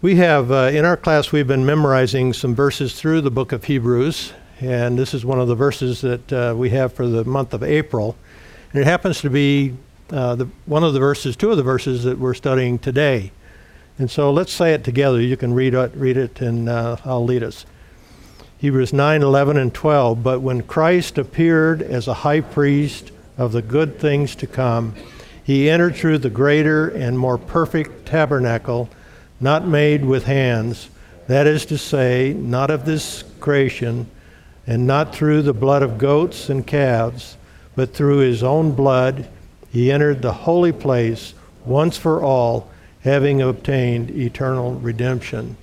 We have, in our class, we've been memorizing some verses through the book of Hebrews, and this is one of the verses that we have for the month of April. And it happens to be one of the verses, two of the verses that we're studying today. And so let's say it together. You can read it, and I'll lead us. Hebrews 9, 11, and 12. But when Christ appeared as a high priest of the good things to come, he entered through the greater and more perfect tabernacle, not made with hands, that is to say, not of this creation, and not through the blood of goats and calves, but through his own blood he entered the holy place once for all, having obtained eternal redemption.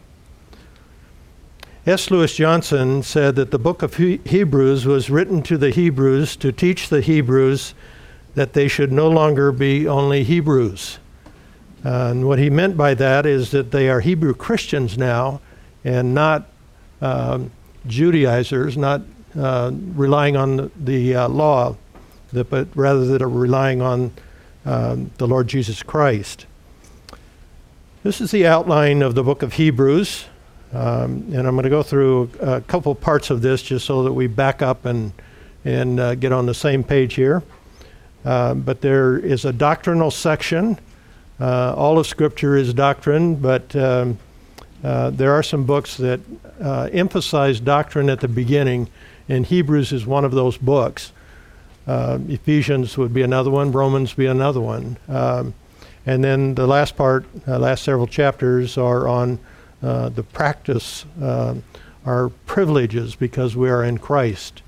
S. Lewis Johnson said that the book of Hebrews was written to the Hebrews to teach the Hebrews that they should no longer be only Hebrews. And what he meant by that is that they are Hebrew Christians now and not Judaizers, not relying on the law, but rather that are relying on the Lord Jesus Christ. This is the outline of the book of Hebrews, and I'm going to go through a couple parts of this just so that we back up and get on the same page here. But there is a doctrinal section. All of Scripture is doctrine, but there are some books that emphasize doctrine at the beginning, and Hebrews is one of those books. Ephesians would be another one, Romans be another one. And then the last part, last several chapters are on the practice, our privileges because we are in Christ.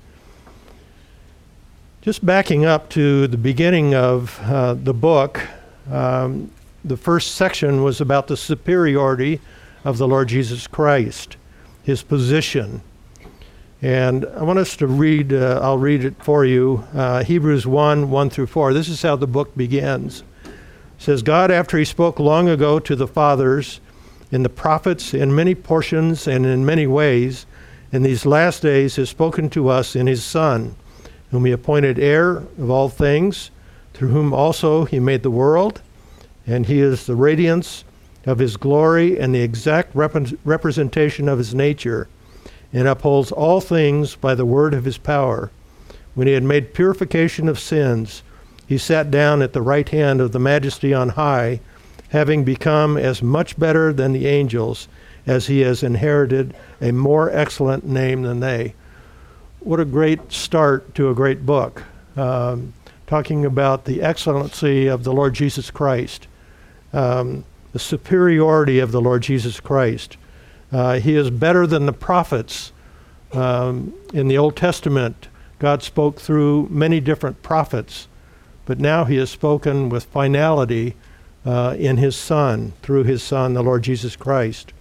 Just backing up to the beginning of the book, the first section was about the superiority of the Lord Jesus Christ, his position. And I want us to read, I'll read it for you, Hebrews 1, 1 through 4. This is how the book begins. It says, God, after he spoke long ago to the fathers in the prophets in many portions and in many ways, in these last days has spoken to us in his Son, whom he appointed heir of all things, through whom also he made the world, and he is the radiance of his glory and the exact representation of his nature, and upholds all things by the word of his power. When he had made purification of sins, he sat down at the right hand of the Majesty on high, having become as much better than the angels, as he has inherited a more excellent name than they. What a great start to a great book, talking about the excellency of the Lord Jesus Christ, the superiority of the Lord Jesus Christ. He is better than the prophets. In the Old Testament, God spoke through many different prophets, but now he has spoken with finality in his Son, through his Son, the Lord Jesus Christ.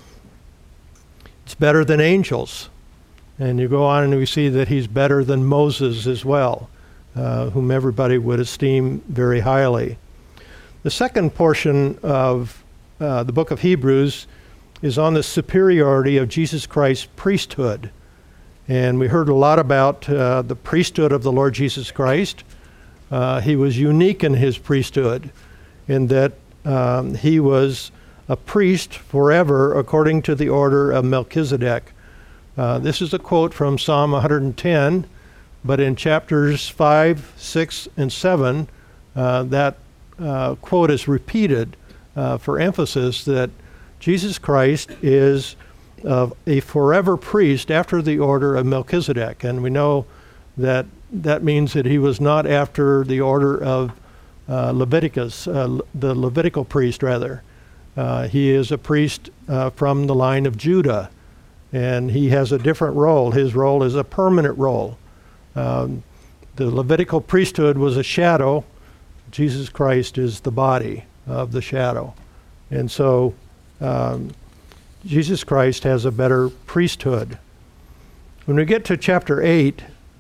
It's better than angels. And you go on and we see that he's better than Moses as well, whom everybody would esteem very highly. The second portion of the book of Hebrews is on the superiority of Jesus Christ's priesthood. And we heard a lot about the priesthood of the Lord Jesus Christ. He was unique in his priesthood in that he was a priest forever according to the order of Melchizedek. This is a quote from Psalm 110, but in chapters 5, 6, and 7, that quote is repeated for emphasis that Jesus Christ is a forever priest after the order of Melchizedek. And we know that that means that he was not after the order of Leviticus, the Levitical priest rather. He is a priest from the line of Judah, and he has a different role. His role is a permanent role. The Levitical priesthood was a shadow. Jesus Christ is the body of the shadow. And so Jesus Christ has a better priesthood. When we get to chapter 8,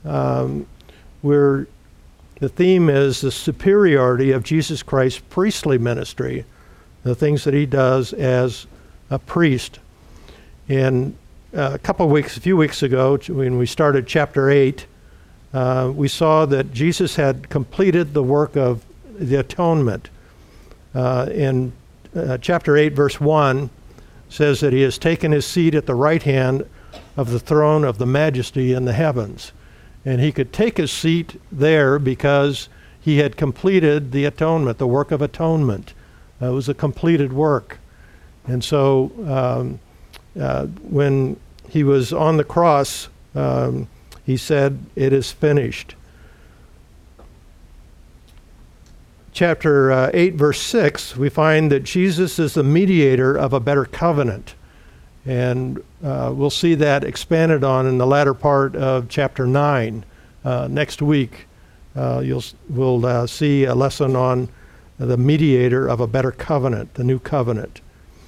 where the theme is the superiority of Jesus Christ's priestly ministry, the things that he does as a priest. And a few weeks ago, when we started chapter 8, we saw that Jesus had completed the work of the atonement. In chapter 8, verse 1, says that he has taken his seat at the right hand of the throne of the majesty in the heavens. And he could take his seat there because he had completed the atonement, the work of atonement. It was a completed work. And so when he was on the cross, he said, "It is finished." Chapter 8, verse 6, we find that Jesus is the mediator of a better covenant. And we'll see that expanded on in the latter part of chapter 9. Next week, we'll see a lesson on the mediator of a better covenant, the new covenant.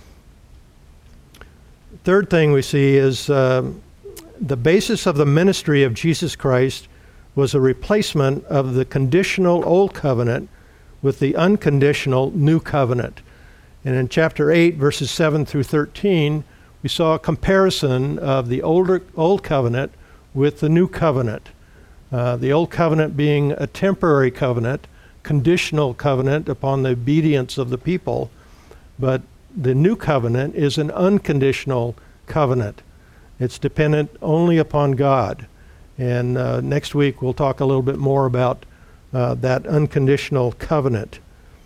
Third thing we see is the basis of the ministry of Jesus Christ was a replacement of the conditional old covenant with the unconditional new covenant. And in chapter 8, verses 7 through 13, we saw a comparison of the old covenant with the new covenant. The old covenant being a temporary covenant, conditional covenant upon the obedience of the people, but the new covenant is an unconditional covenant. It's dependent only upon God. And next week we'll talk a little bit more about that unconditional covenant.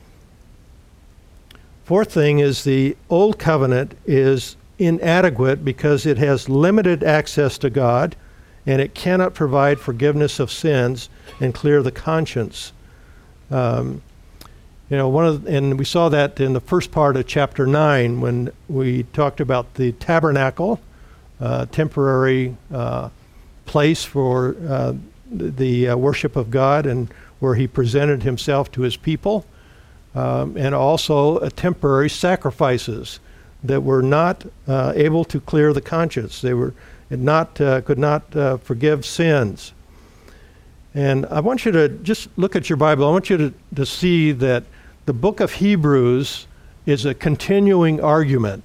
Fourth thing is the old covenant is inadequate because it has limited access to God, and it cannot provide forgiveness of sins and clear the conscience. And we saw that in the first part of chapter 9 when we talked about the tabernacle, temporary place for the worship of God, and where he presented himself to his people, and also temporary sacrifices that were not able to clear the conscience. They were could not forgive sins. And I want you to just look at your Bible. I want you to see that the book of Hebrews is a continuing argument.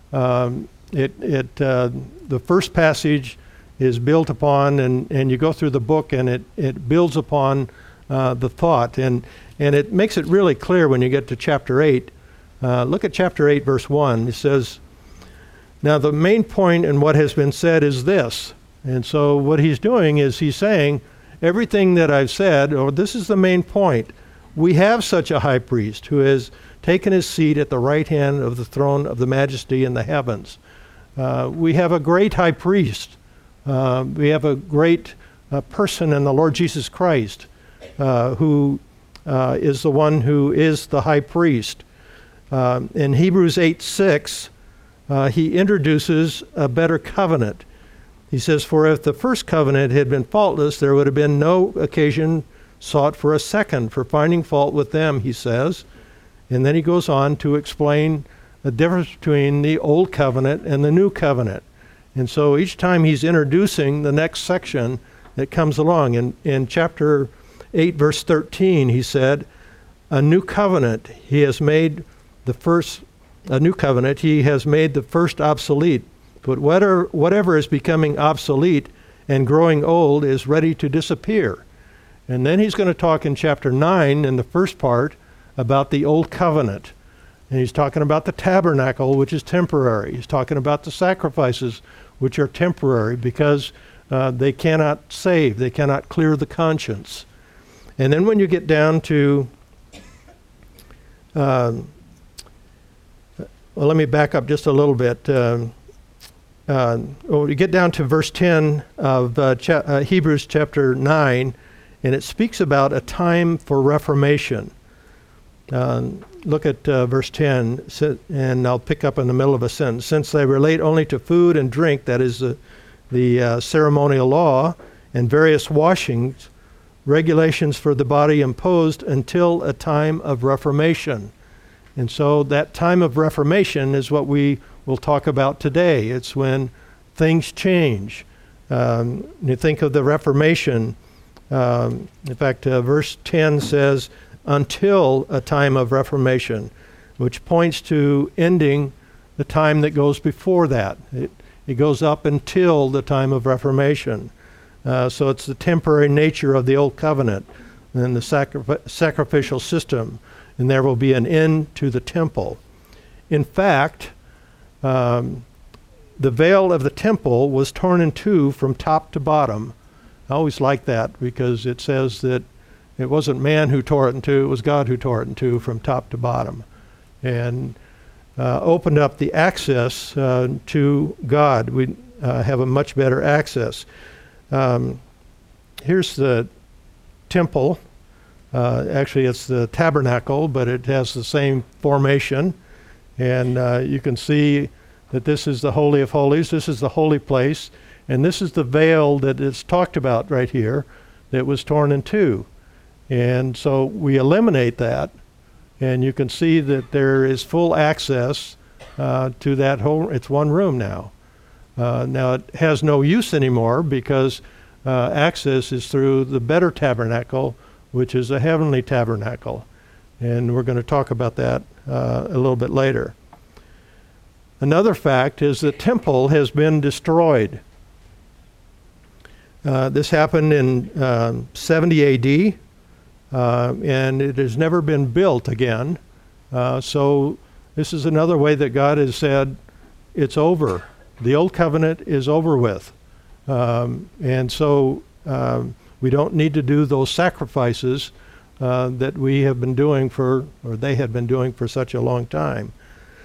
The first passage is built upon, and you go through the book, and it builds upon the thought, and it makes it really clear when you get to chapter 8. Look at chapter 8, verse 1. It says, "Now the main point in what has been said is this." And so what he's doing is he's saying, everything that I've said, or this is the main point. We have such a high priest who has taken his seat at the right hand of the throne of the majesty in the heavens. We have a great high priest. We have a great person in the Lord Jesus Christ, who is the one who is the high priest. In Hebrews 8:6, he introduces a better covenant. He says, "For if the first covenant had been faultless, there would have been no occasion sought for a second, for finding fault with them," he says. And then he goes on to explain the difference between the old covenant and the new covenant. And so each time he's introducing the next section that comes along. In chapter 8, verse 13, he said, "A new covenant, he has made the first obsolete. But whatever is becoming obsolete and growing old is ready to disappear." And then he's going to talk in chapter 9, in the first part, about the old covenant. And he's talking about the tabernacle, which is temporary. He's talking about the sacrifices, which are temporary because they cannot save. They cannot clear the conscience. And then when you get down to, well, let me back up just a little bit. You get down to verse 10 of Hebrews chapter 9, and it speaks about a time for reformation. Look at verse 10, and I'll pick up in the middle of a sentence. "Since they relate only to food and drink, that is the ceremonial law, and various washings, regulations for the body imposed until a time of reformation." And so that time of reformation is what we will talk about today. It's when things change. You think of the Reformation. In fact, verse 10 says, "until a time of reformation," which points to ending the time that goes before that. It goes up until the time of reformation. So it's the temporary nature of the old covenant and the sacrificial system, and there will be an end to the temple. In fact, the veil of the temple was torn in two from top to bottom. I always like that because it says that it wasn't man who tore it in two, it was God who tore it in two from top to bottom, and opened up the access to God. We have a much better access. Here's the temple. Actually, it's the tabernacle, but it has the same formation. And you can see that this is the Holy of Holies. This is the holy place. And this is the veil that is talked about right here that was torn in two. And so we eliminate that. And you can see that there is full access to that whole, it's one room now. Now it has no use anymore because access is through the better tabernacle, which is a heavenly tabernacle. And we're going to talk about that a little bit later. Another fact is the temple has been destroyed. This happened in 70 AD, and it has never been built again. So this is another way that God has said, it's over. The old covenant is over with. And so we don't need to do those sacrifices that we have been doing or they had been doing for such a long time.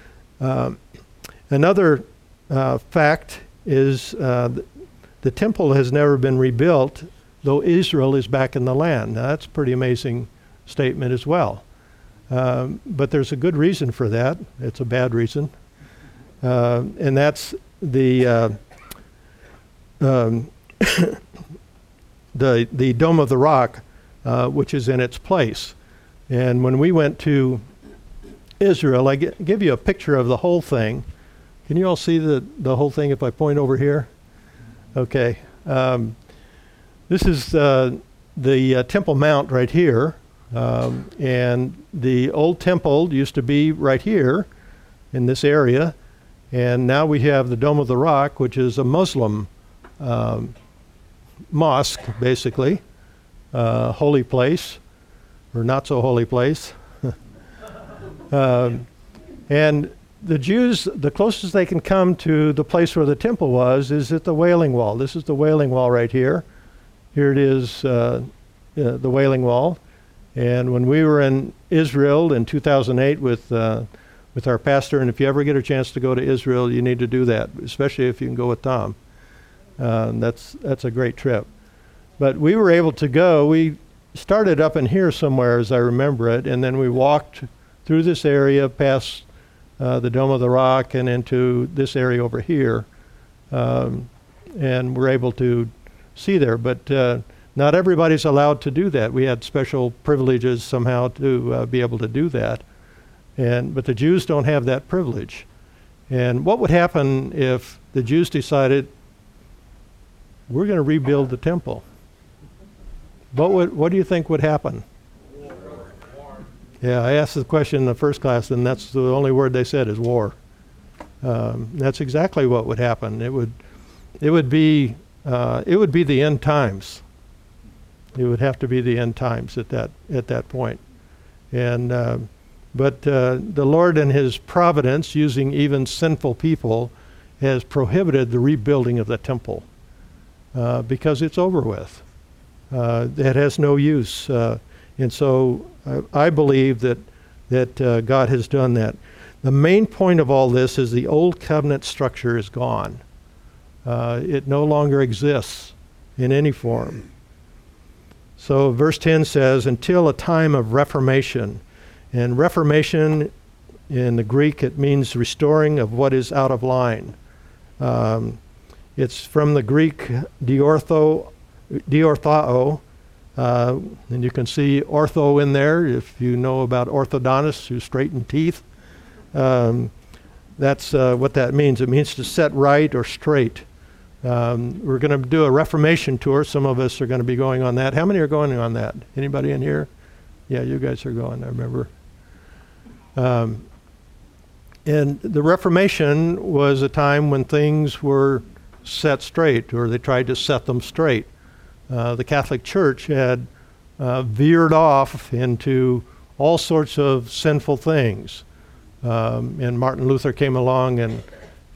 Another fact is the temple has never been rebuilt, though Israel is back in the land. Now, that's a pretty amazing statement as well. But there's a good reason for that. It's a bad reason. And that's the the Dome of the Rock, which is in its place. And when we went to Israel, I give you a picture of the whole thing. Can you all see the whole thing if I point over here? Okay. This is the Temple Mount right here. And the old temple used to be right here in this area. And now we have the Dome of the Rock, which is a Muslim mosque, basically, holy place, or not so holy place. And the Jews, the closest they can come to the place where the temple was is at the Wailing Wall. This is the Wailing Wall right here. Here it is, the Wailing Wall. And when we were in Israel in 2008 with our pastor, and if you ever get a chance to go to Israel, you need to do that, especially if you can go with Tom. That's a great trip. But we were able to go. We started up in here somewhere, as I remember it, and then we walked through this area past the Dome of the Rock and into this area over here, and we're able to see there. But not everybody's allowed to do that. We had special privileges somehow to be able to do that, but the Jews don't have that privilege. And what would happen if the Jews decided, we're going to rebuild the temple? What do you think would happen? Yeah, I asked the question in the first class, and that's the only word they said is war. That's exactly what would happen. It would be the end times. It would have to be the end times at that point. And but the Lord in His providence, using even sinful people, has prohibited the rebuilding of the temple because it's over with. It has no use. And so I believe that God has done that. The main point of all this is the old covenant structure is gone. It no longer exists in any form. So verse 10 says, until a time of reformation. And reformation, in the Greek, it means restoring of what is out of line. It's from the Greek diorthao, and you can see ortho in there if you know about orthodontists who straighten teeth. That's what that means. It means to set right or straight. We're going to do a Reformation tour. Some of us are going to be going on that. How many are going on that? Anybody in here? Yeah, you guys are going, I remember. And the Reformation was a time when things were set straight, or they tried to set them straight. The Catholic Church had veered off into all sorts of sinful things. And Martin Luther came along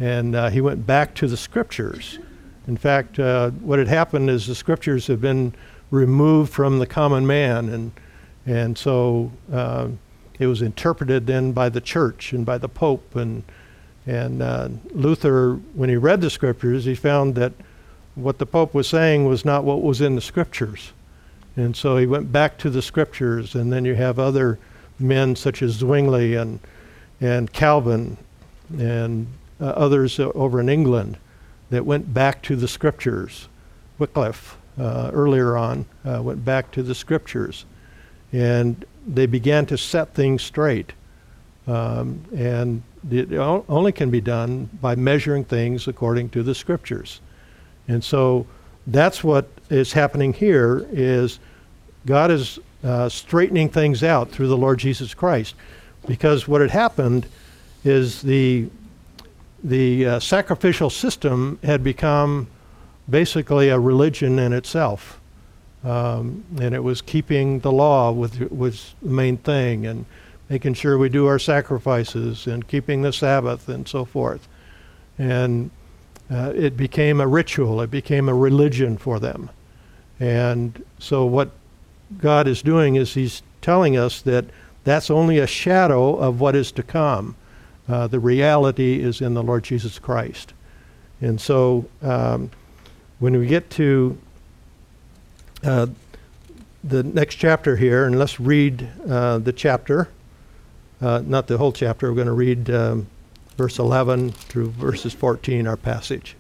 and he went back to the Scriptures. In fact, what had happened is the Scriptures have been removed from the common man, and so it was interpreted then by the church and by the Pope, and Luther, when he read the Scriptures, he found that what the Pope was saying was not what was in the Scriptures. And so he went back to the Scriptures, and then you have other men such as Zwingli and Calvin and others over in England that went back to the Scriptures. Wycliffe, earlier on, went back to the Scriptures. And they began to set things straight. And it only can be done by measuring things according to the Scriptures. And so that's what is happening here, is God is straightening things out through the Lord Jesus Christ. Because what had happened is the sacrificial system had become basically a religion in itself. And it was keeping the law was the main thing, and making sure we do our sacrifices and keeping the Sabbath and so forth. And it became a ritual. It became a religion for them. And so what God is doing is he's telling us that that's only a shadow of what is to come. The reality is in the Lord Jesus Christ. And so when we get to the next chapter here, and let's read the chapter, not the whole chapter. We're going to read verse 11 through verses 14, our passage.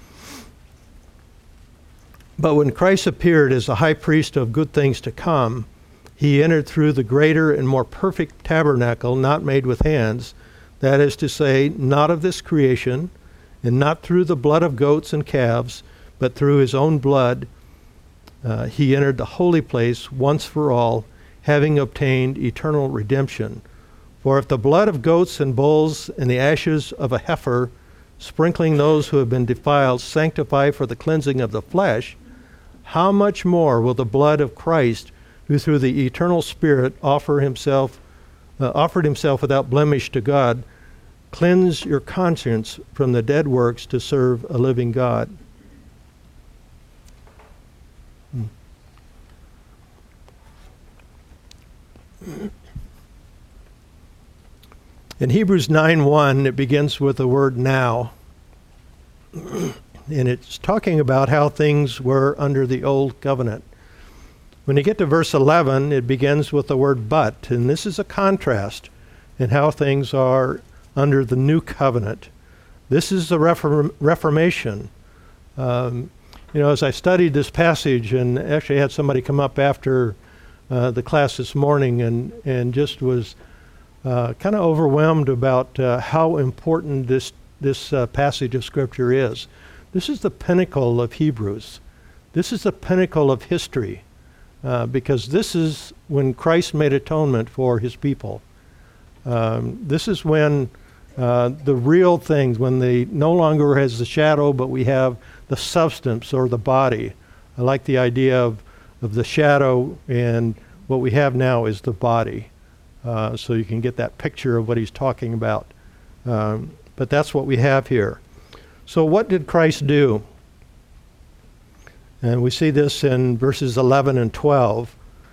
But when Christ appeared as the high priest of good things to come, he entered through the greater and more perfect tabernacle, not made with hands, that is to say, not of this creation, and not through the blood of goats and calves, but through his own blood. He entered the holy place once for all, having obtained eternal redemption. For if the blood of goats and bulls and the ashes of a heifer, sprinkling those who have been defiled, sanctify for the cleansing of the flesh, how much more will the blood of Christ, who through the eternal Spirit offered himself without blemish to God, cleanse your conscience from the dead works to serve a living God? In Hebrews 9:1, it begins with the word now. And it's talking about how things were under the old covenant. When you get to verse 11, it begins with the word but. And this is a contrast in how things are under the new covenant. This is the Reformation. As I studied this passage, and actually had somebody come up after the class this morning and just was kind of overwhelmed about how important this passage of Scripture is. This is the pinnacle of Hebrews. This is the pinnacle of history, because this is when Christ made atonement for his people. This is when the real things, when they no longer has the shadow, but we have the substance or the body. I like the idea of the shadow, and what we have now is the body. So you can get that picture of what he's talking about. But that's what we have here. So what did Christ do? And we see this in verses 11 and 12.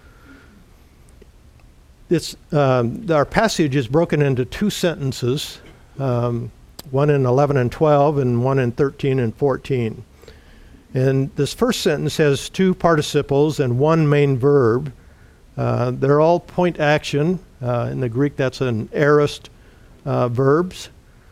Our passage is broken into two sentences, one in 11 and 12 and one in 13 and 14. And this first sentence has two participles and one main verb. They're all point action. In the Greek, that's an aorist verbs.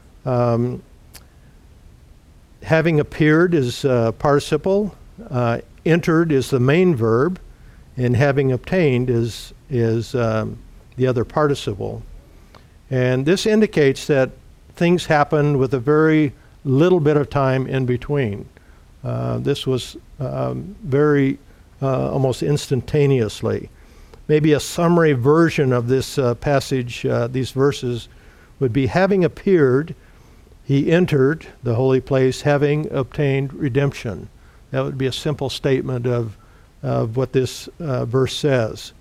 Having appeared is participle. Entered is the main verb, and having obtained is the other participle. And this indicates that things happened with a very little bit of time in between. This was very almost instantaneously. Maybe a summary version of this passage, these verses, would be, having appeared, he entered the holy place, having obtained redemption. That would be a simple statement of what this verse says.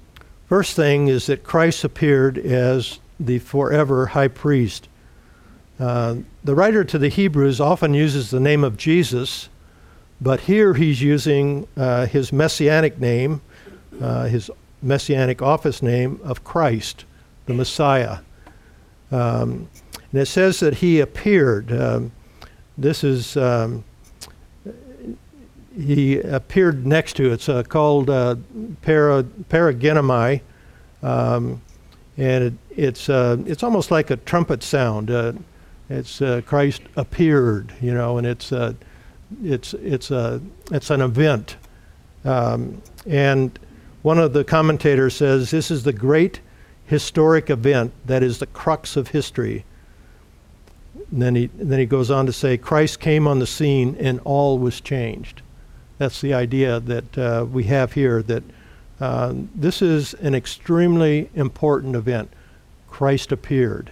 First thing is that Christ appeared as the forever high priest. The writer to the Hebrews often uses the name of Jesus, but here he's using his messianic name, his messianic office name of Christ, the Messiah. And it says that he appeared. He appeared next to it. It's called paragenomai, and it's almost like a trumpet sound. It's Christ appeared, and it's an event. And one of the commentators says this is the great historic event that is the crux of history. And then he goes on to say, Christ came on the scene and all was changed. That's the idea that we have here, that this is an extremely important event. Christ appeared.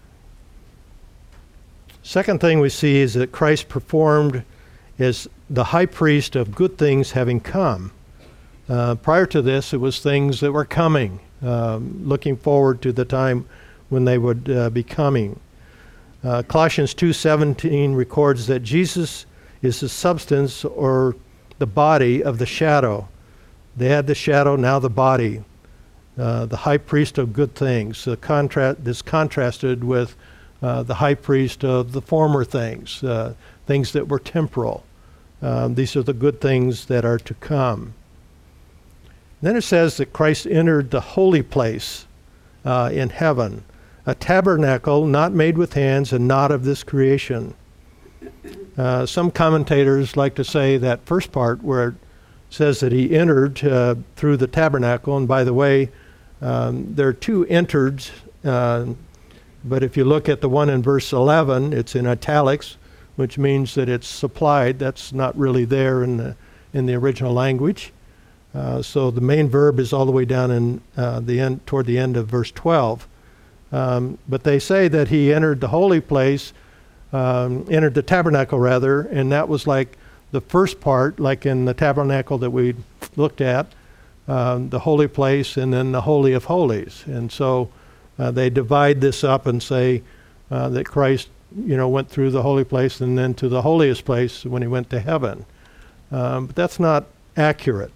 Second thing we see is that Christ performed as the high priest of good things having come. Prior to this, it was things that were coming, looking forward to the time when they would be coming. Colossians 2:17 records that Jesus is the substance or the body of the shadow. They had the shadow, now the body. The high priest of good things. This contrasted with the high priest of the former things, things that were temporal. These are the good things that are to come. Then it says that Christ entered the holy place in heaven, a tabernacle not made with hands and not of this creation. Some commentators like to say that first part where it says that he entered through the tabernacle, and by the way, there are two entered, but if you look at the one in verse 11, it's in italics, which means that it's supplied. That's not really there in the original language. So the main verb is all the way down in toward the end of verse 12. But they say that he entered the holy place, entered the tabernacle rather, and that was like the first part, like in the tabernacle that we looked at, the holy place and then the Holy of Holies. And so they divide this up and say that Christ, went through the holy place and then to the holiest place when he went to heaven. But that's not accurate.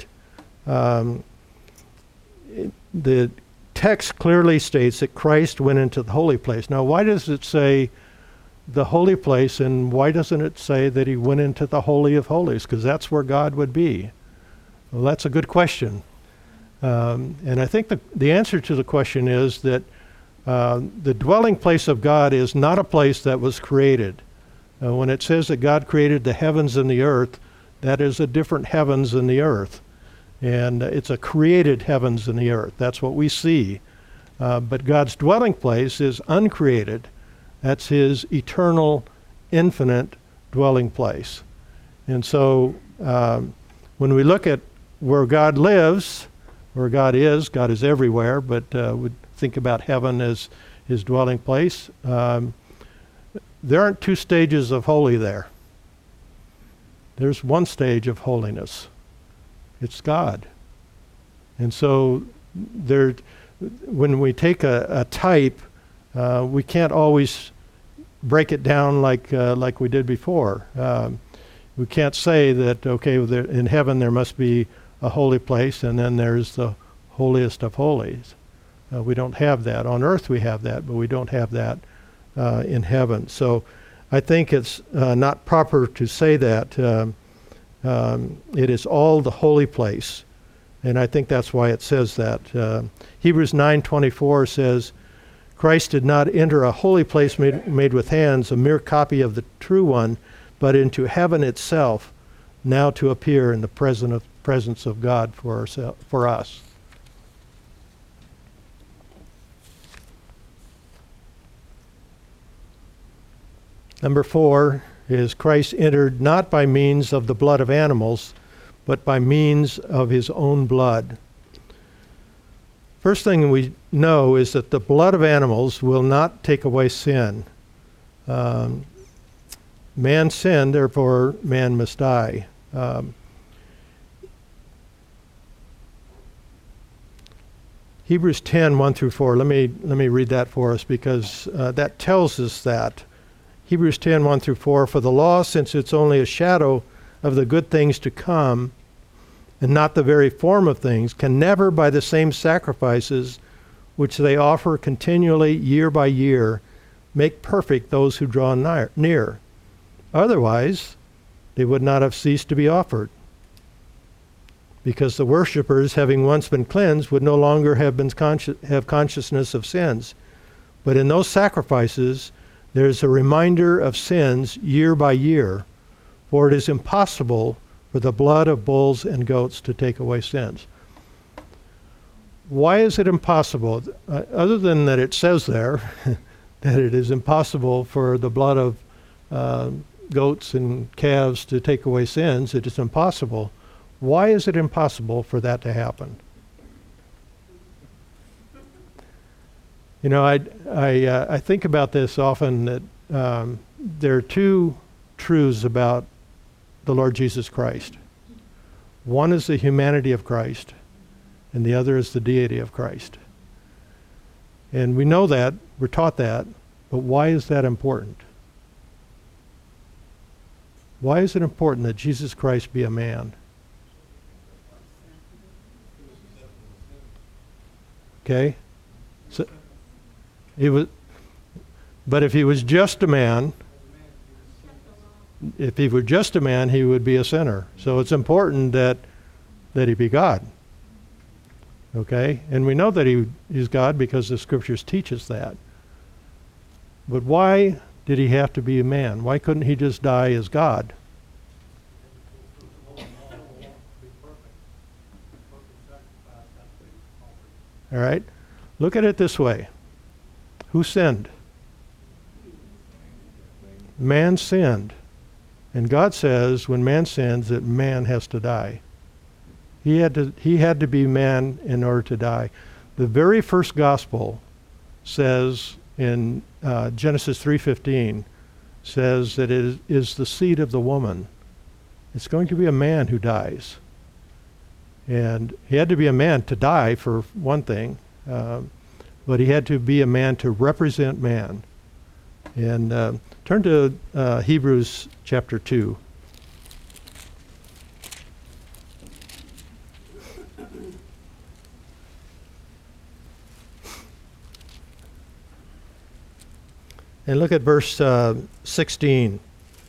The text clearly states that Christ went into the holy place. Now, why does it say the holy place, and why doesn't it say that he went into the Holy of Holies? Because that's where God would be. Well, that's a good question. And I think the answer to the question is that the dwelling place of God is not a place that was created. When it says that God created the heavens and the earth, that is a different heavens and the earth. And it's a created heavens and the earth. That's what we see. But God's dwelling place is uncreated. That's his eternal, infinite dwelling place. And so when we look at where God lives, where God is everywhere, but we think about heaven as his dwelling place. There aren't two stages of holy there. There's one stage of holiness. It's God. And so when we take a type, we can't always break it down like we did before. We can't say that, in heaven there must be a holy place and then there's the holiest of holies. We don't have that. On earth we have that, but we don't have that in heaven. So I think it's not proper to say that. It is all the holy place. And I think that's why it says that. Hebrews 9:24 says, Christ did not enter a holy place made with hands, a mere copy of the true one, but into heaven itself, now to appear in the presence of God for us. Number 4 is Christ entered not by means of the blood of animals, but by means of his own blood. First thing we know is that the blood of animals will not take away sin. Man sinned, therefore man must die. Hebrews 10:1-4. Let me read that for us because that tells us that. Hebrews 10, 1 through 4, for the law, since it's only a shadow of the good things to come and not the very form of things, can never by the same sacrifices which they offer continually year by year make perfect those who draw near. Otherwise, they would not have ceased to be offered, because the worshippers, having once been cleansed, would no longer have consciousness of sins. But in those sacrifices, there's a reminder of sins year by year, for it is impossible for the blood of bulls and goats to take away sins. Why is it impossible? Other than that it says there that it is impossible for the blood of goats and calves to take away sins, it is impossible. Why is it impossible for that to happen? You know, I think about this often, that there are two truths about the Lord Jesus Christ. One is the humanity of Christ, and the other is the deity of Christ. And we know that, we're taught that, but why is that important? Why is it important that Jesus Christ be a man? Okay? So he was, but if he was just a man, he would be a sinner. So it's important that he be God. Okay? And we know that he's God because the scriptures teach us that. But why did he have to be a man? Why couldn't he just die as God? All right? Look at it this way. Who sinned? Man sinned. And God says when man sins that man has to die. He had to be man in order to die. The very first gospel says in Genesis 3:15 says that it is the seed of the woman. It's going to be a man who dies. And he had to be a man to die, for one thing, but he had to be a man to represent man. And turn to Hebrews chapter 2. And look at verse 16.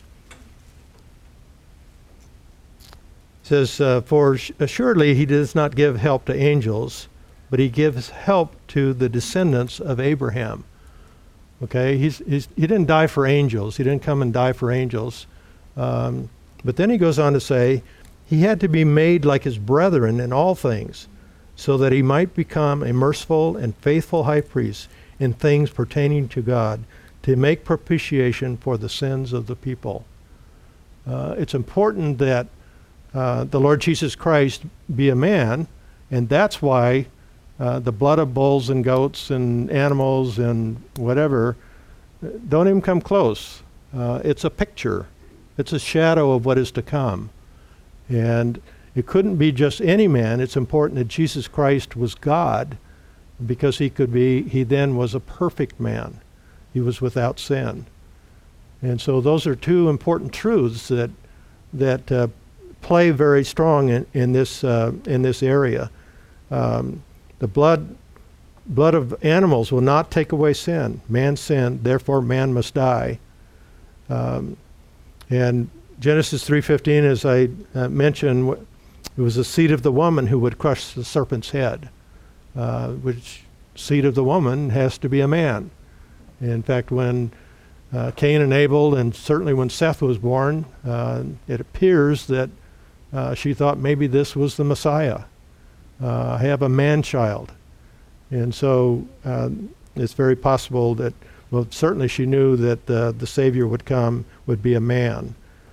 It says, for assuredly he does not give help to angels, but he gives help to the descendants of Abraham. Okay, he didn't die for angels. He didn't come and die for angels. But then he goes on to say, he had to be made like his brethren in all things, so that he might become a merciful and faithful high priest in things pertaining to God, to make propitiation for the sins of the people. It's important that the Lord Jesus Christ be a man, and that's why the blood of bulls and goats and animals and whatever don't even come close. It's a picture. It's a shadow of what is to come. And it couldn't be just any man. It's important that Jesus Christ was God, because he then was a perfect man. He was without sin. And so those are two important truths that play very strong in this area. The blood of animals will not take away sin. Man sinned, therefore man must die. And Genesis 3:15, as I mentioned, it was the seed of the woman who would crush the serpent's head, which seed of the woman has to be a man. In fact, when Cain and Abel, and certainly when Seth was born, it appears that she thought maybe this was the Messiah. I have a man-child. And so it's very possible that, well, certainly she knew that the Savior would be a man.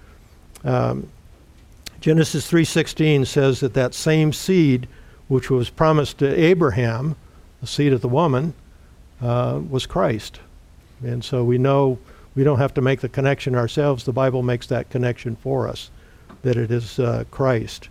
Genesis 3:16 says that same seed which was promised to Abraham, the seed of the woman, was Christ. And so we know we don't have to make the connection ourselves. The Bible makes that connection for us, that it is Christ.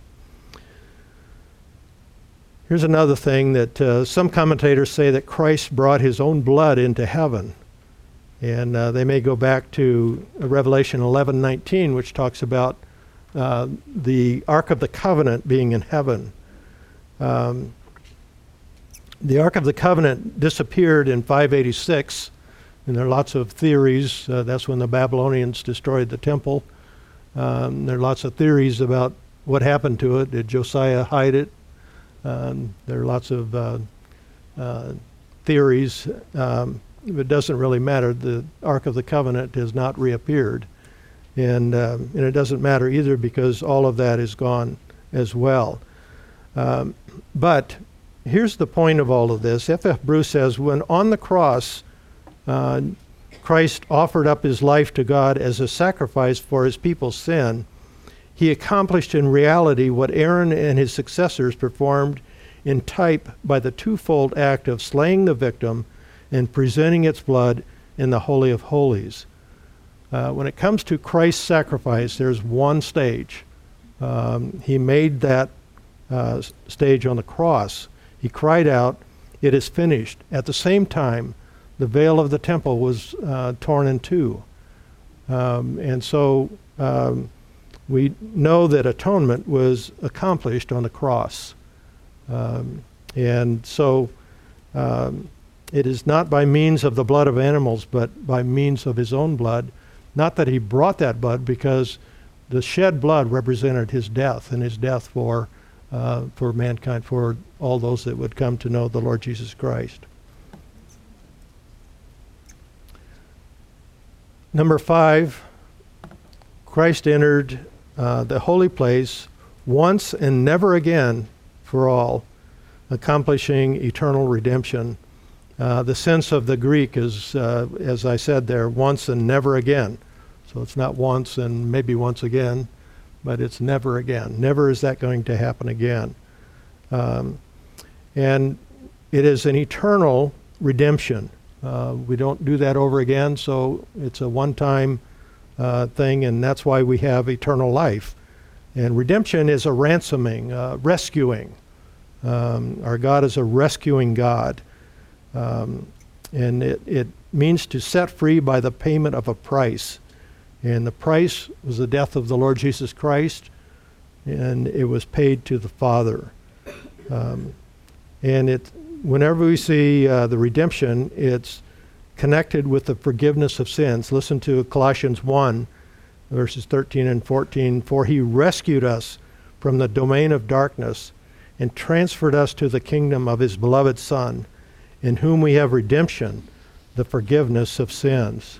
Here's another thing that some commentators say, that Christ brought his own blood into heaven. And they may go back to Revelation 11:19, which talks about the Ark of the Covenant being in heaven. The Ark of the Covenant disappeared in 586, and there are lots of theories. That's when the Babylonians destroyed the temple. There are lots of theories about what happened to it. Did Josiah hide it? There are lots of theories. It doesn't really matter. The Ark of the Covenant has not reappeared. And it doesn't matter either because all of that is gone as well. But here's the point of all of this. F.F. Bruce says, when on the cross, Christ offered up his life to God as a sacrifice for his people's sin, he accomplished in reality what Aaron and his successors performed in type by the twofold act of slaying the victim and presenting its blood in the Holy of Holies. When it comes to Christ's sacrifice, there's one stage. He made that stage on the cross. He cried out, "It is finished." At the same time, the veil of the temple was torn in two. And so we know that atonement was accomplished on the cross. And so it is not by means of the blood of animals, but by means of his own blood. Not that he brought that blood, because the shed blood represented his death, and his death for mankind, for all those that would come to know the Lord Jesus Christ. Number 5, Christ entered the holy place once and never again for all, accomplishing eternal redemption. The sense of the Greek is, as I said there, once and never again. So it's not once and maybe once again, but it's never again. Never is that going to happen again. And it is an eternal redemption. We don't do that over again, so it's a one-time thing, and that's why we have eternal life. And redemption is a ransoming, rescuing. Our God is a rescuing God. And it means to set free by the payment of a price. And the price was the death of the Lord Jesus Christ, and it was paid to the Father. And whenever we see the redemption, it's connected with the forgiveness of sins. Listen to Colossians 1, verses 13 and 14. "For he rescued us from the domain of darkness and transferred us to the kingdom of his beloved Son, in whom we have redemption, the forgiveness of sins."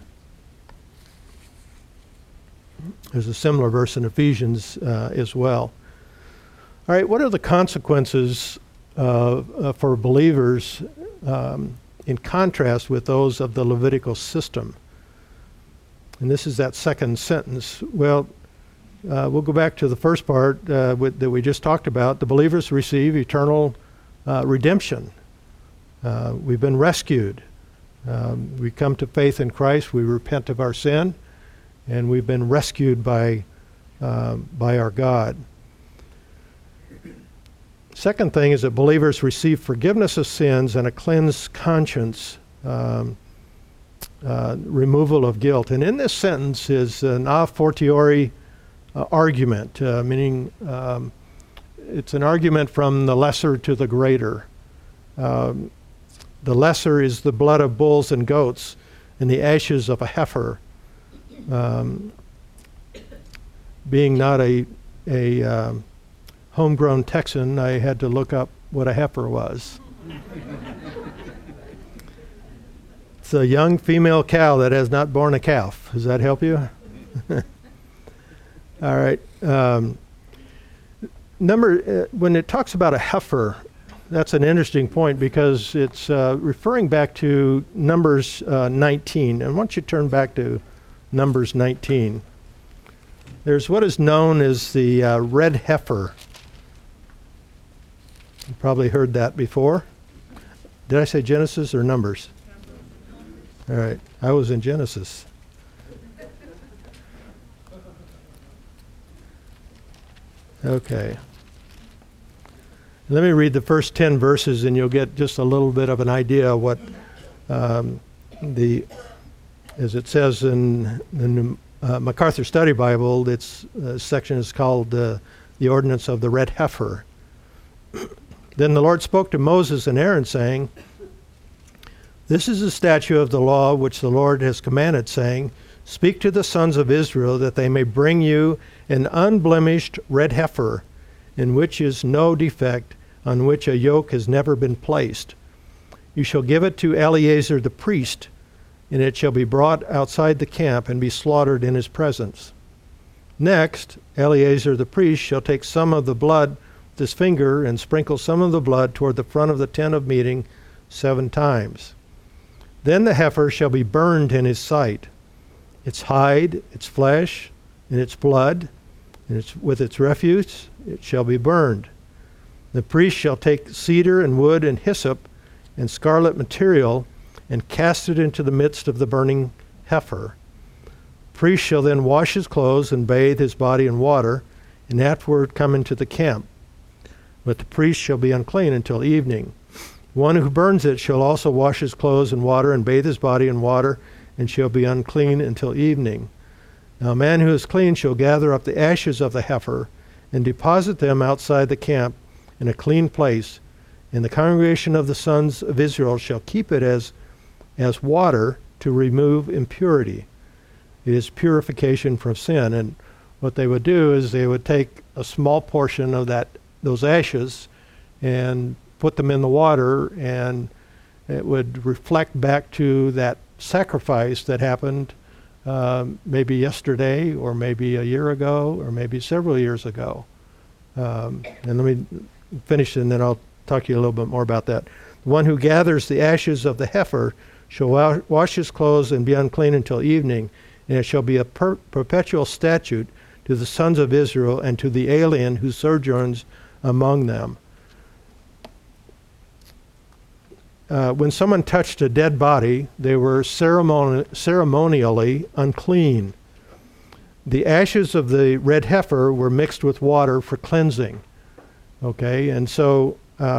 There's a similar verse in Ephesians as well. All right, what are the consequences for believers in contrast with those of the Levitical system? And this is that second sentence. Well, we'll go back to the first part that we just talked about. The believers receive eternal redemption. We've been rescued. We come to faith in Christ. We repent of our sin, and we've been rescued by our God. Second thing is that believers receive forgiveness of sins and a cleansed conscience, removal of guilt. And in this sentence is an a fortiori argument, meaning it's an argument from the lesser to the greater. The lesser is the blood of bulls and goats and the ashes of a heifer. Being not a homegrown Texan, I had to look up what a heifer was. It's a young female cow that has not borne a calf. Does that help you? All right. When it talks about a heifer, that's an interesting point because it's referring back to Numbers 19. And once you turn back to Numbers 19, there's what is known as the red heifer. You probably heard that before. Did I say Genesis or Numbers? All right. I was in Genesis. Okay. Let me read the first 10 verses and you'll get just a little bit of an idea of what the As it says in the MacArthur Study Bible, its section is called the ordinance of the red heifer. Then the Lord spoke to Moses and Aaron, saying, "This is the statute of the law which the Lord has commanded, saying, Speak to the sons of Israel that they may bring you an unblemished red heifer, in which is no defect, on which a yoke has never been placed. You shall give it to Eleazar the priest, and it shall be brought outside the camp and be slaughtered in his presence. Next, Eleazar the priest shall take some of the blood with his finger and sprinkle some of the blood toward the front of the tent of meeting 7 times. Then the heifer shall be burned in his sight, its hide, its flesh, and its blood, and with its refuse it shall be burned. The priest shall take cedar and wood and hyssop and scarlet material and cast it into the midst of the burning heifer. The priest shall then wash his clothes and bathe his body in water, and afterward come into the camp. But the priest shall be unclean until evening. One who burns it shall also wash his clothes in water and bathe his body in water, and shall be unclean until evening. Now a man who is clean shall gather up the ashes of the heifer and deposit them outside the camp in a clean place, and the congregation of the sons of Israel shall keep it as water to remove impurity. It is purification from sin. And what they would do is they would take a small portion of those ashes and put them in the water, and it would reflect back to that sacrifice that happened maybe yesterday, or maybe a year ago, or maybe several years ago. And let me finish, and then I'll talk to you a little bit more about that. The one who gathers the ashes of the heifer shall wash his clothes and be unclean until evening, and it shall be a perpetual statute to the sons of Israel and to the alien who sojourns among them. When someone touched a dead body, they were ceremonially unclean. The ashes of the red heifer were mixed with water for cleansing. Okay, and so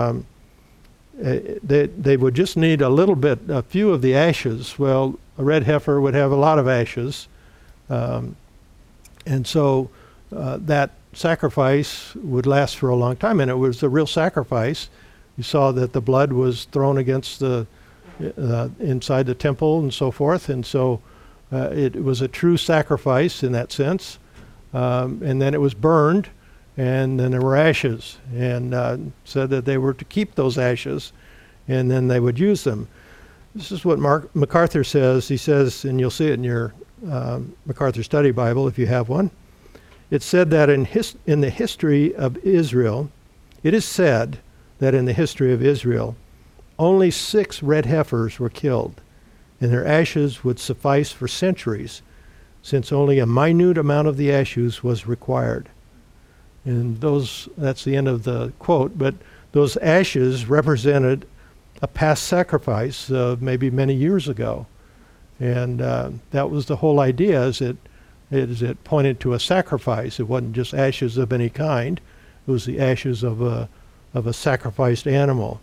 they would just need a few of the ashes. Well, a red heifer would have a lot of ashes. And so that sacrifice would last for a long time, and it was a real sacrifice. You saw that the blood was thrown against the inside the temple and so forth, and so it was a true sacrifice in that sense. And then it was burned, and then there were ashes, and said that they were to keep those ashes, and then they would use them. This is what MacArthur says. He says, and you'll see it in your MacArthur Study Bible if you have one. It said that in the history of Israel, it is said that in the history of Israel, only 6 red heifers were killed, and their ashes would suffice for centuries, since only a minute amount of the ashes was required. And that's the end of the quote, but those ashes represented a past sacrifice of maybe many years ago. And that was the whole idea, is it pointed to a sacrifice. It wasn't just ashes of any kind. It was the ashes of a sacrificed animal.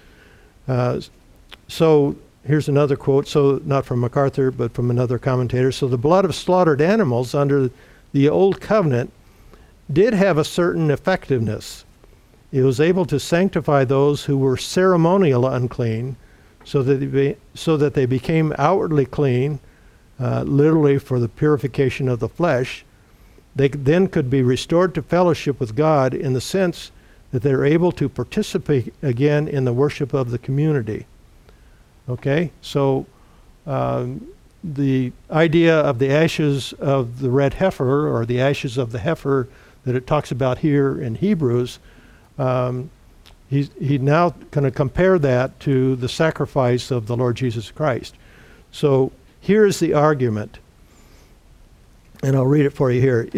So here's another quote, so not from MacArthur, but from another commentator. So the blood of slaughtered animals under the Old Covenant did have a certain effectiveness. It was able to sanctify those who were ceremonially unclean, so that they became outwardly clean, literally for the purification of the flesh. They then could be restored to fellowship with God in the sense that they're able to participate again in the worship of the community. Okay, so the idea of the ashes of the red heifer, or the ashes of the heifer that it talks about here in Hebrews, he's now going to compare that to the sacrifice of the Lord Jesus Christ. So here's the argument, and I'll read it for you here.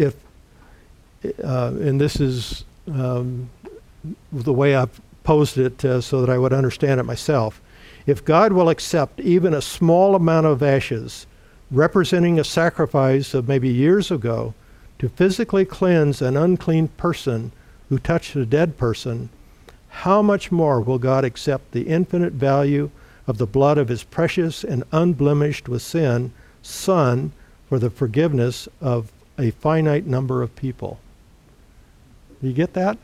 And this is the way I've posed it so that I would understand it myself. If God will accept even a small amount of ashes, representing a sacrifice of maybe years ago, to physically cleanse an unclean person who touched a dead person, how much more will God accept the infinite value of the blood of his precious and unblemished with sin Son for the forgiveness of a finite number of people. Do you get that?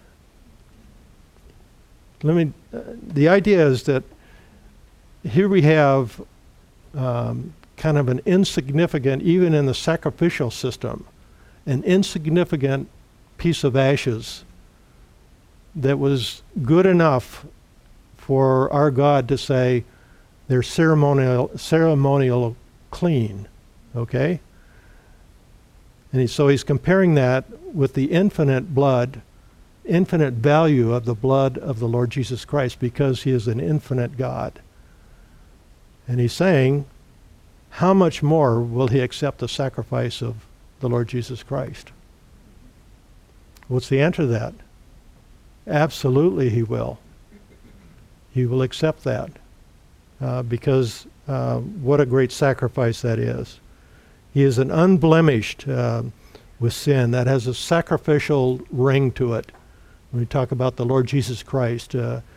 The idea is that here we have kind of an insignificant, even in the sacrificial system, an insignificant piece of ashes that was good enough for our God to say they're ceremonial clean, okay? And so he's comparing that with the infinite blood, infinite value of the blood of the Lord Jesus Christ, because he is an infinite God. And he's saying, how much more will he accept the sacrifice of the Lord Jesus Christ? What's the answer to that? Absolutely he will. He will accept that because what a great sacrifice that is. He is an unblemished with sin. That has a sacrificial ring to it. When we talk about the Lord Jesus Christ,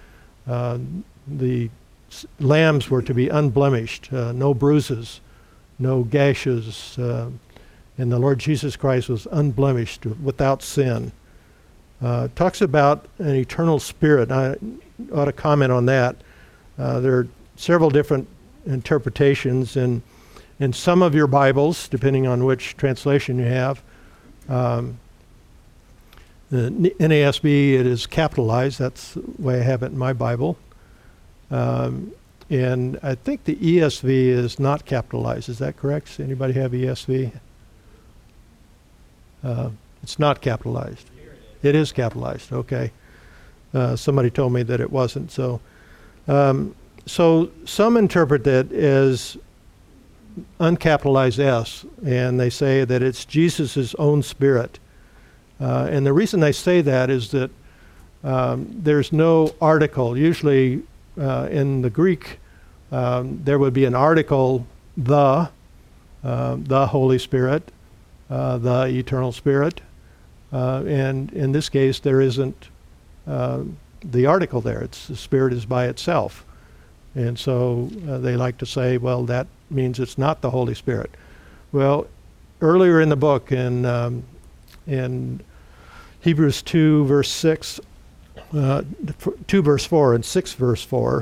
the lambs were to be unblemished, no bruises, no gashes, and the Lord Jesus Christ was unblemished, without sin. Talks about an eternal spirit. I ought to comment on that. There are several different interpretations, and in some of your Bibles, depending on which translation you have, the NASB, it is capitalized. That's the way I have it in my Bible. And I think the ESV is not capitalized. Is that correct? Does anybody have ESV? It's not capitalized. It is capitalized. Okay. Somebody told me that it wasn't. So some interpret that as uncapitalized S, and they say that it's Jesus' own spirit. And the reason they say that is that there's no article. Usually in the Greek, there would be an article, the Holy Spirit, the Eternal Spirit. And in this case, there isn't the article there. The Spirit is by itself. And so they like to say, well, that means it's not the Holy Spirit. Well, earlier in the book, in Hebrews 2, verse 6, 2 verse 4 and 6 verse 4,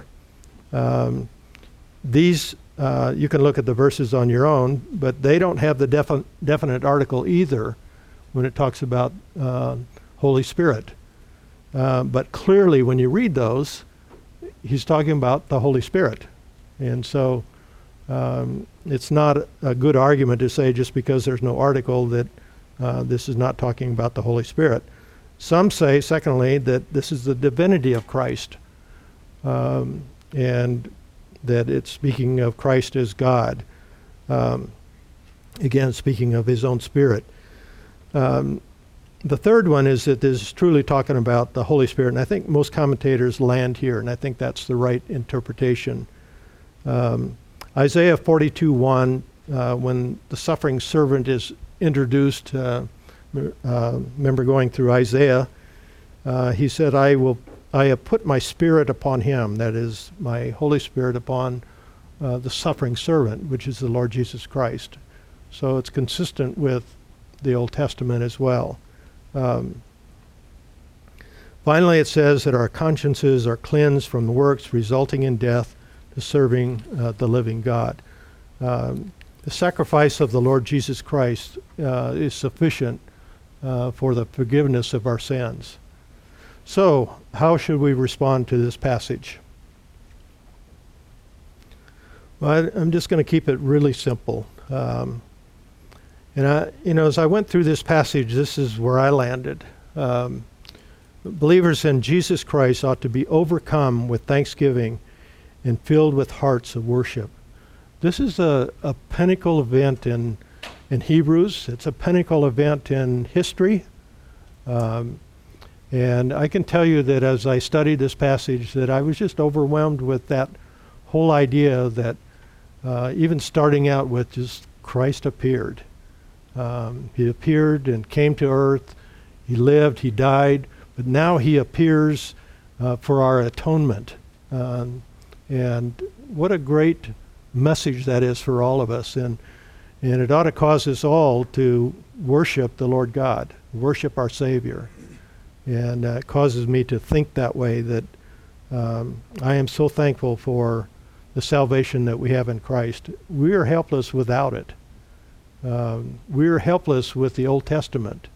these, you can look at the verses on your own, but they don't have the definite article either when it talks about Holy Spirit. But clearly when you read those, he's talking about the Holy Spirit. And so it's not a good argument to say just because there's no article that this is not talking about the Holy Spirit. Some say, secondly, that this is the divinity of Christ, and that it's speaking of Christ as God. Again, speaking of his own Spirit. The third one is that this is truly talking about the Holy Spirit, and I think most commentators land here, and I think that's the right interpretation. Isaiah 42:1, when the suffering servant is introduced, remember going through Isaiah, he said, I have put my Spirit upon him, that is, my Holy Spirit upon the suffering servant, which is the Lord Jesus Christ. So it's consistent with the Old Testament as well. Finally, it says that our consciences are cleansed from the works resulting in death to serving the living God. The sacrifice of the Lord Jesus Christ is sufficient for the forgiveness of our sins. So, how should we respond to this passage? Well, I'm just going to keep it really simple. And as I went through this passage, this is where I landed. Believers in Jesus Christ ought to be overcome with thanksgiving and filled with hearts of worship. This is a pinnacle event in Hebrews. It's a pinnacle event in history. And I can tell you that as I studied this passage, that I was just overwhelmed with that whole idea that even starting out with just Christ appeared. He appeared and came to earth. He lived, he died, but now he appears for our atonement. And what a great message that is for all of us. And And it ought to cause us all to worship the Lord God, worship our Savior. And it causes me to think that way, that I am so thankful for the salvation that we have in Christ. We are helpless without it. We are helpless with the Old Testament.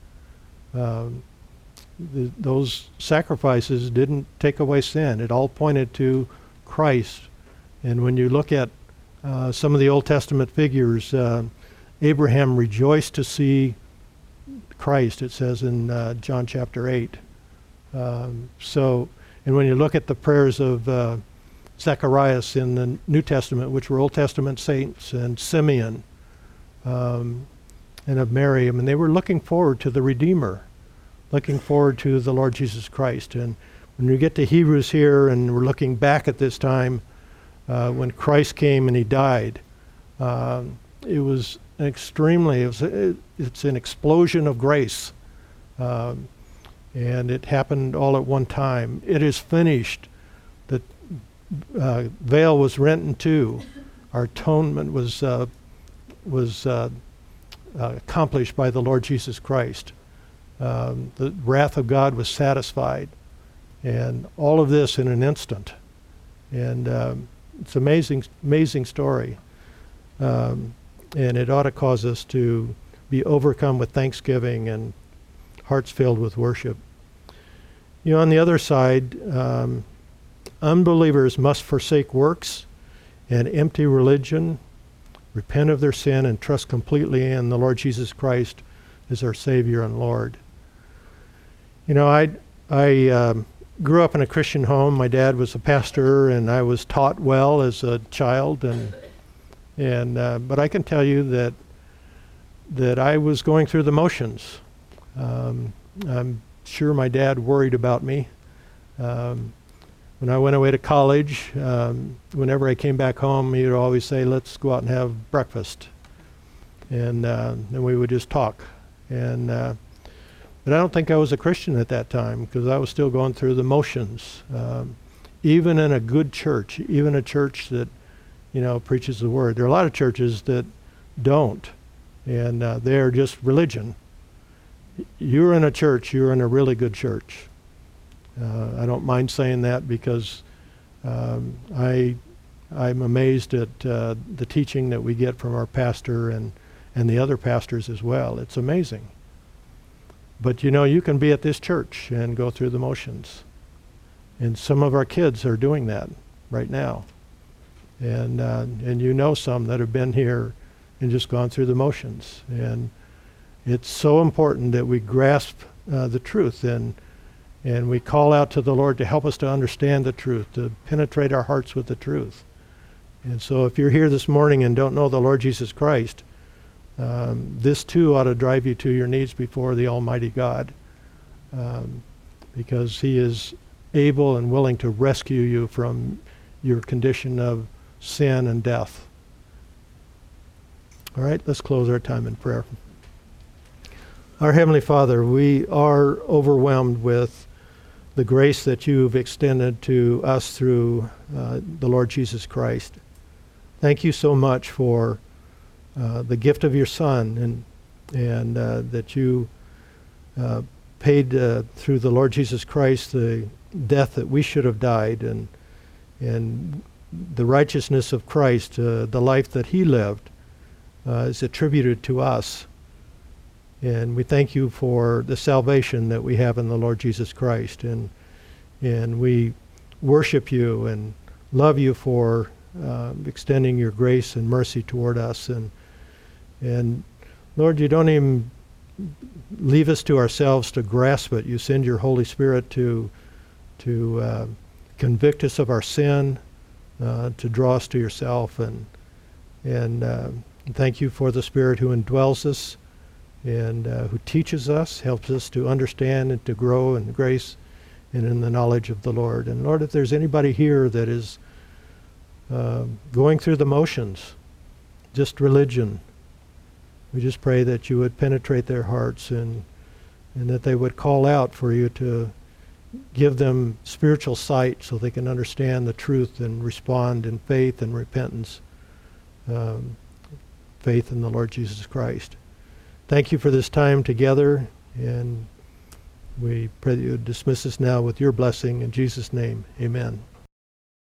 Those sacrifices didn't take away sin. It all pointed to Christ. And when you look at some of the Old Testament figures, Abraham rejoiced to see Christ, it says in John chapter 8. And when you look at the prayers of Zacharias in the New Testament, which were Old Testament saints, and Simeon, and of Mary, I mean, they were looking forward to the Redeemer, looking forward to the Lord Jesus Christ. And when you get to Hebrews here, and we're looking back at this time when Christ came and he died, it was it's an explosion of grace. And it happened all at one time. It is finished. The veil was rent in two. Our atonement was accomplished by the Lord Jesus Christ. The wrath of God was satisfied. And all of this in an instant. And it's an amazing story. And it ought to cause us to be overcome with thanksgiving and hearts filled with worship. You know, on the other side, unbelievers must forsake works and empty religion, repent of their sin, and trust completely in the Lord Jesus Christ as our Savior and Lord. You know, I grew up in a Christian home. My dad was a pastor, and I was taught well as a child, but I can tell you that I was going through the motions. I'm sure my dad worried about me. When I went away to college, whenever I came back home, he would always say, "Let's go out and have breakfast." And then we would just talk. But I don't think I was a Christian at that time, because I was still going through the motions. Even in a good church, even a church that, you know, preaches the word. There are a lot of churches that don't, and they're just religion. You're in a church, you're in a really good church. I don't mind saying that, because I'm amazed at the teaching that we get from our pastor and the other pastors as well. It's amazing. But you know, you can be at this church and go through the motions. And some of our kids are doing that right now. And you know some that have been here and just gone through the motions. And it's so important that we grasp the truth and we call out to the Lord to help us to understand the truth, to penetrate our hearts with the truth. And so if you're here this morning and don't know the Lord Jesus Christ, this too ought to drive you to your knees before the Almighty God, because he is able and willing to rescue you from your condition of sin and death. All right, let's close our time in prayer. Our Heavenly Father, we are overwhelmed with the grace that you've extended to us through the Lord Jesus Christ. Thank you so much for the gift of your Son, and that you paid through the Lord Jesus Christ the death that we should have died, and the righteousness of Christ, the life that he lived, is attributed to us. And we thank you for the salvation that we have in the Lord Jesus Christ, and we worship you and love you for extending your grace and mercy toward us. And Lord, you don't even leave us to ourselves to grasp it. You send your Holy Spirit to convict us of our sin, to draw us to yourself, and thank you for the Spirit who indwells us and who teaches us, helps us to understand and to grow in grace and in the knowledge of the Lord. And Lord, if there's anybody here that is going through the motions, just religion, we just pray that you would penetrate their hearts and that they would call out for you to give them spiritual sight so they can understand the truth and respond in faith and repentance. faith in the Lord Jesus Christ. Thank you for this time together, and we pray that you would dismiss us now with your blessing. In Jesus' name, amen.